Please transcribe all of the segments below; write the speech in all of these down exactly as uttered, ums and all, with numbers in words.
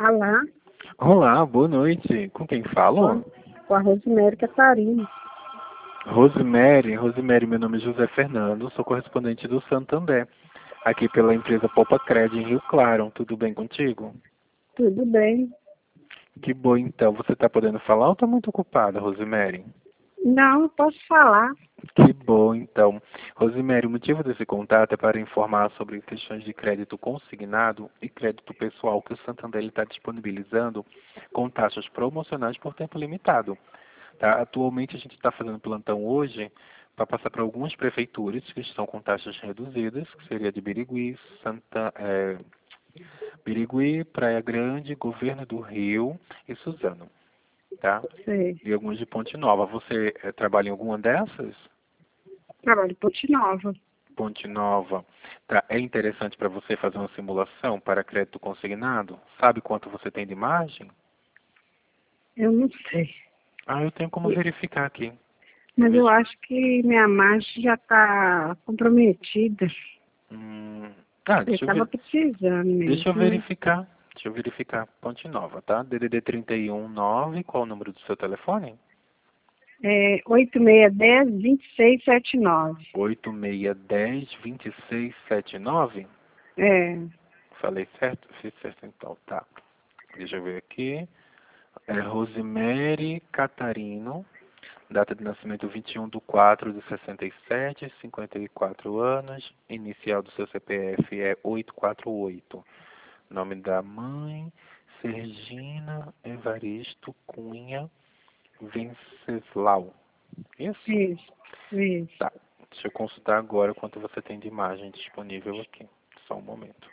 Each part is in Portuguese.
Olá, Olá, boa noite. Com quem falo? com a Rosemary Catarina. Rosemary. Rosemary, meu nome é José Fernando, sou correspondente do Santander, aqui pela empresa Poupa Cred em Rio Claro. Tudo bem contigo? Tudo bem? Que bom, então. Você está podendo falar ou está muito ocupada, Rosemary? Não, eu posso falar. Que bom, então. Rosemary, o motivo desse contato é para informar sobre questões de crédito consignado e crédito pessoal que o Santander está disponibilizando com taxas promocionais por tempo limitado. Tá? Atualmente a gente está fazendo plantão hoje para passar para algumas prefeituras que estão com taxas reduzidas, que seria de Birigui, Santa, é, Birigui, Praia Grande, Governo do Rio e Suzano. Tá? Sei. E algumas de Ponte Nova. Você é, trabalha em alguma dessas? Trabalho em Ponte Nova. Ponte Nova. Tá? É interessante para você fazer uma simulação para crédito consignado? Sabe quanto você tem de margem? Eu não sei. Ah, eu tenho como verificar aqui. Mas eu Veja. acho que minha margem já está comprometida. Hum, ah, Eu deixa eu estava ver. precisando Deixa eu mesmo, né? verificar. Deixa eu verificar. Ponte Nova, tá? D D D trinta e um nove, qual o número do seu telefone? É oito seis um zero, dois seis sete nove. oito seis um zero, dois seis sete nove? É, Falei certo? Fiz certo então, tá. Deixa eu ver aqui. É Rosemary Catarino, data de nascimento vinte e um de quatro de sessenta e sete, cinquenta e quatro anos, inicial do seu C P F é oito quatro oito. Nome da mãe, Sergina Evaristo Cunha Venceslau. Isso? isso, isso. Tá. Deixa eu consultar agora quanto você tem de imagem disponível aqui. Só um momento.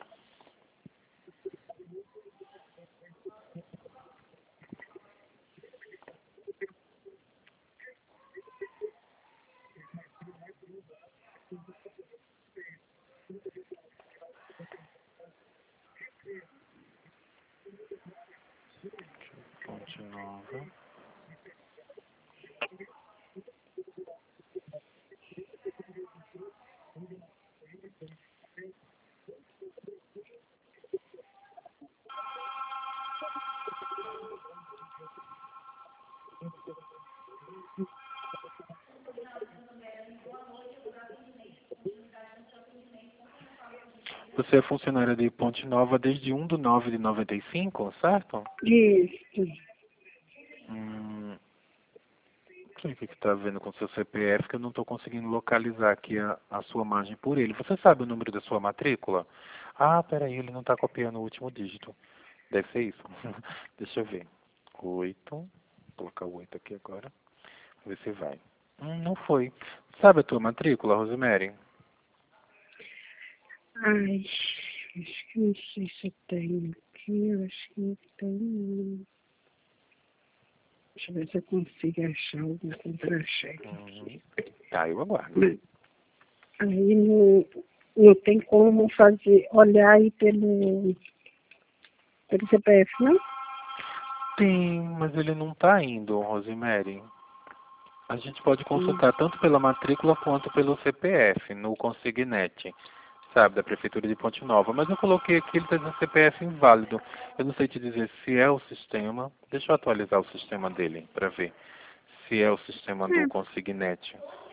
Ponte Nova. Você é funcionária de Ponte Nova desde um de nove de noventa e cinco, certo? Isso. Hum, não sei o que está vendo com seu C P F, que eu não estou conseguindo localizar aqui a, a sua margem por ele. Você sabe o número da sua matrícula? Ah, peraí, ele não está copiando o último dígito. Deve ser isso. Deixa eu ver. Oito. Vou colocar o oito aqui agora. Ver se vai. Hum, não foi. Sabe a tua matrícula, Rosemary? Ai, acho que não sei se eu tenho aqui, eu acho que não tenho. Deixa eu ver se eu consigo achar algum contra-cheque Uhum. aqui. Tá, eu aguardo. Mas aí não, não tem como fazer, olhar aí pelo, pelo C P F, não? Tem, mas ele não está indo, Rosemary. A gente pode Hum. consultar tanto pela matrícula quanto pelo C P F, no Consignet, sabe, da Prefeitura de Ponte Nova. Mas eu coloquei aqui, ele está dizendo C P F inválido. Eu não sei te dizer se é o sistema. Deixa eu atualizar o sistema dele para ver se é o sistema do É, Consignet.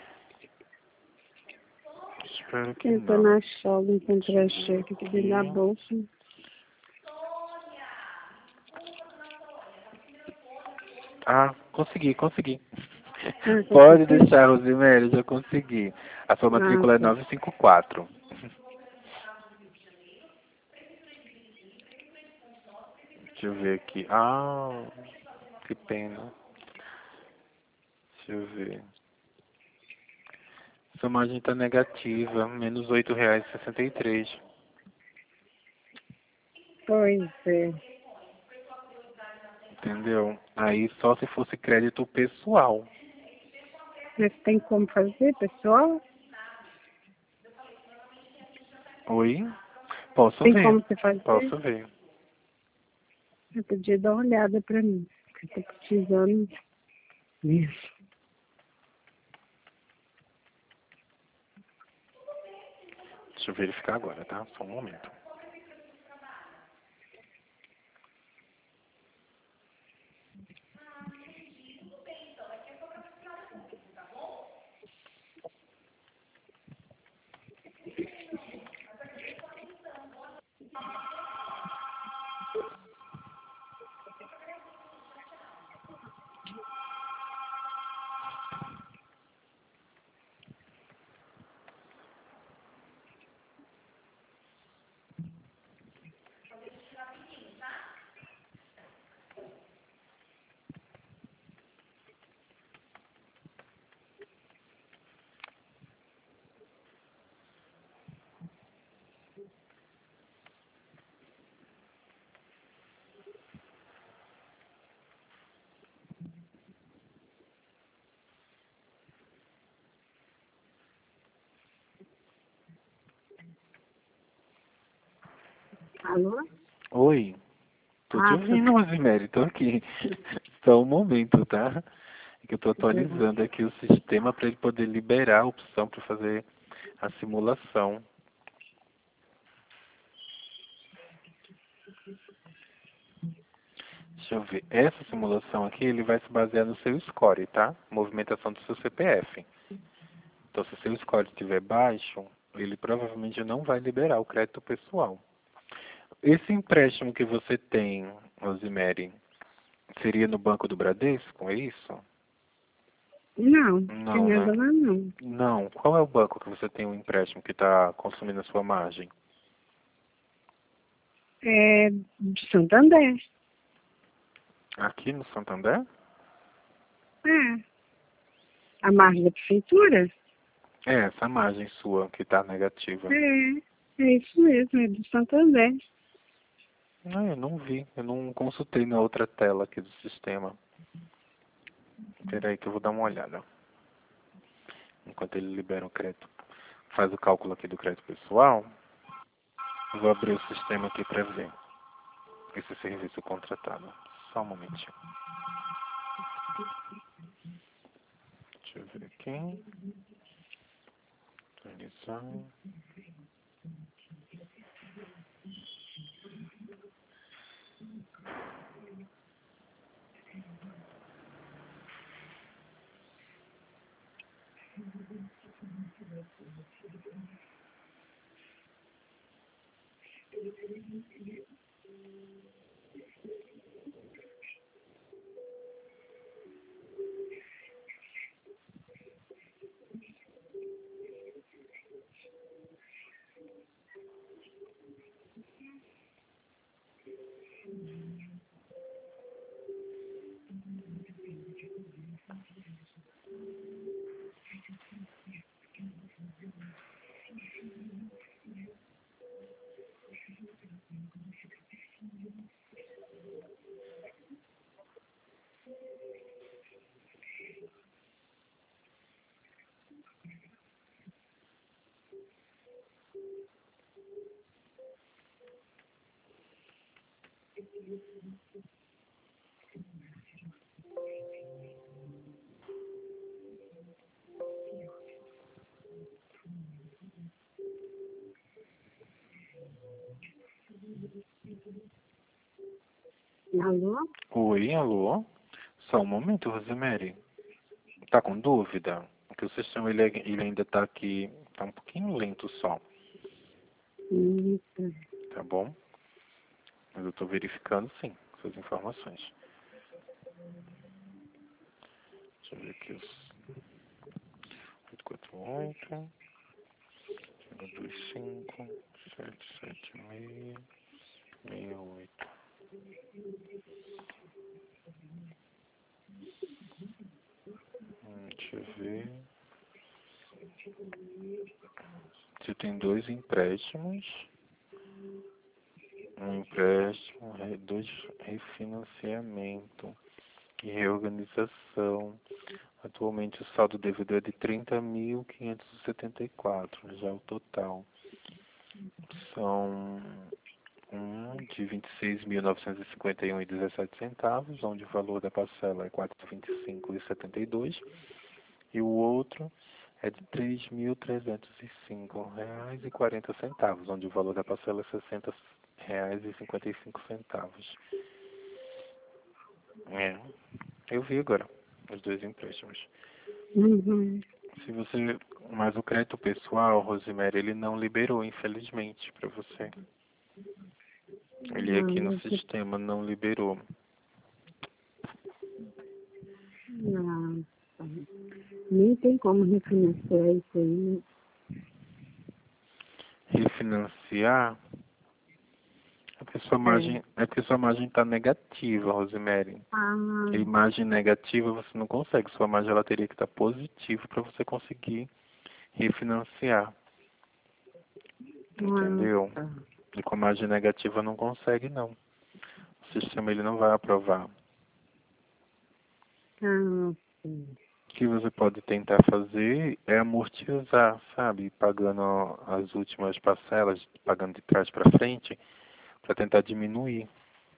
Espero que tentando não. achar algum Deixa eu ver contra-cheque aqui dentro da aqui. bolsa. Ah, consegui, consegui. Ah, Pode conseguiu? deixar, Rosemary, já consegui. A sua Ah, matrícula é tá. novecentos e cinquenta e quatro. Deixa eu ver aqui. Ah, que pena. Deixa eu ver. Sua margem está negativa, menos oito reais e sessenta e três. Pois é. Entendeu? Aí só se fosse crédito pessoal. Mas tem como fazer, pessoal? Oi? Posso Tem ver. como você fazer? Posso ver. Eu podia dar uma olhada pra mim, porque eu tô precisando mesmo. Deixa eu verificar agora, tá? Só um momento. Alô? Oi. Tô te Ah, ouvindo, Rosemary. Tô aqui. Só um momento, tá? É que eu tô atualizando aqui o sistema para ele poder liberar a opção para fazer a simulação. Deixa eu ver. Essa simulação aqui, ele vai se basear no seu score, tá? Movimentação do seu C P F. Então, se o seu score estiver baixo, ele provavelmente não vai liberar o crédito pessoal. Esse empréstimo que você tem, Rosemary, seria no Banco do Bradesco, é isso? não, tem Não, né? nada lá não. Não. Qual é o banco que você tem um empréstimo que está consumindo a sua margem? É de Santander. Aqui no Santander? É. A margem da prefeitura? É, essa margem sua que está negativa. É, é isso mesmo, é do Santander. Ah, eu não vi. Eu não consultei na outra tela aqui do sistema. Espera aí que eu vou dar uma olhada. Enquanto ele libera o crédito. Faz o cálculo aqui do crédito pessoal. Eu vou abrir o sistema aqui para ver esse serviço contratado. Só um momentinho. Deixa eu ver aqui. Atualizar. Alô? Oi, alô? Só um momento, Rosemary. Tá com dúvida? Porque o sistema ele, é- ele ainda tá aqui, tá um pouquinho lento só, Eita. tá bom? Mas eu tô verificando sim, suas informações. Deixa eu ver aqui os oito quatro oito, zero dois cinco, sete sete seis, seis oito. Hum, deixa eu ver. Você tem dois empréstimos. Um empréstimo, re- dois refinanciamento e reorganização. Atualmente o saldo devedor é de trinta mil quinhentos e setenta e quatro, já o total. São um de vinte e seis mil novecentos e cinquenta e um e dezessete centavos, onde o valor da parcela é quatrocentos e vinte e cinco e setenta e dois, e o outro é de três mil trezentos e cinco reais e quarenta centavos, onde o valor da parcela é sessenta reais e cinquenta e cinco centavos. É, eu vi agora os dois empréstimos. Uhum. Se você, mas o crédito pessoal, Rosemary, ele não liberou, infelizmente, para você. Ele aqui no Não, eu- sistema não liberou. não. Nem tem como refinanciar isso aí. Refinanciar, é porque sua É. margem, é porque sua margem está negativa, Rosemary. Ah, E margem negativa você não consegue, sua margem ela teria que estar positiva para você conseguir refinanciar, ah, entendeu? tá. E com margem negativa não consegue não. O sistema ele não vai aprovar. Ah, sim. O que você pode tentar fazer é amortizar, sabe? Pagando as últimas parcelas, pagando de trás para frente, para tentar diminuir.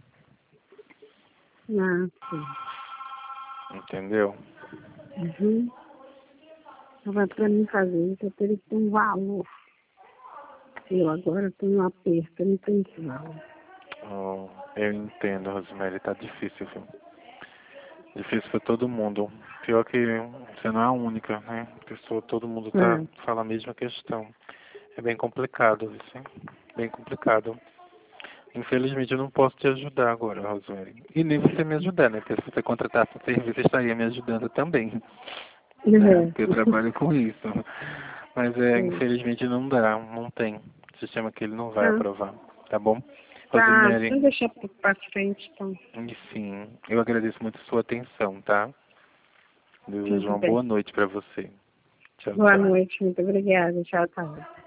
Ah, sim. Entendeu? Uhum. Mas para mim fazer isso, eu teria que ter um valor. Eu agora tenho um aperto, eu não tenho esse valor. Oh, eu entendo, Rosemary, tá difícil, viu? Difícil para todo mundo. Pior que você não é a única, né? Pessoa, todo mundo tá, É. fala a mesma questão. É bem complicado isso, hein? Bem complicado. Infelizmente eu não posso te ajudar agora, Rosemary. E nem você me ajudar, né? Porque se você contratasse o serviço, você estaria me ajudando também. Né? Porque eu trabalho com isso. Mas é, Sim. infelizmente não dá, não tem. O sistema que ele não vai Tá, aprovar, tá bom? tá, Rosemary, vou deixar para frente, então. enfim, eu agradeço muito a sua atenção, tá? Desejo Tudo uma bem. boa noite para você. Tchau, Boa tchau. noite, muito obrigada. Tchau, tchau.